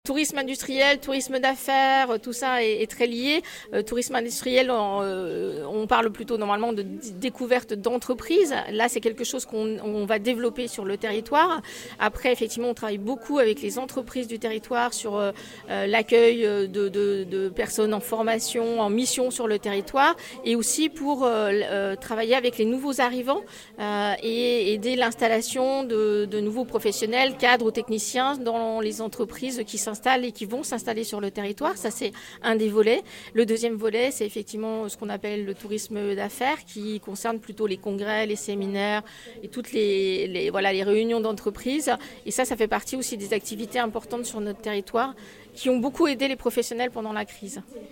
tourisme industriel, tourisme d'affaires, tout ça est très lié. Tourisme industriel, on parle plutôt normalement de découverte d'entreprises. Là, c'est quelque chose qu'on va développer sur le territoire. Après, effectivement, on travaille beaucoup avec les entreprises du territoire sur l'accueil de personnes en formation, en mission sur le territoire, et aussi pour travailler avec les nouveaux arrivants et aider l'installation de nouveaux professionnels, cadres ou techniciens dans les entreprises qui s'installent et qui vont s'installer sur le territoire. Ça, c'est un des volets. Le deuxième volet, c'est effectivement ce qu'on appelle le tourisme d'affaires, qui concerne plutôt les congrès, les séminaires et toutes les réunions d'entreprises. Et ça fait partie aussi des activités importantes sur notre territoire qui ont beaucoup aidé les professionnels pendant la crise.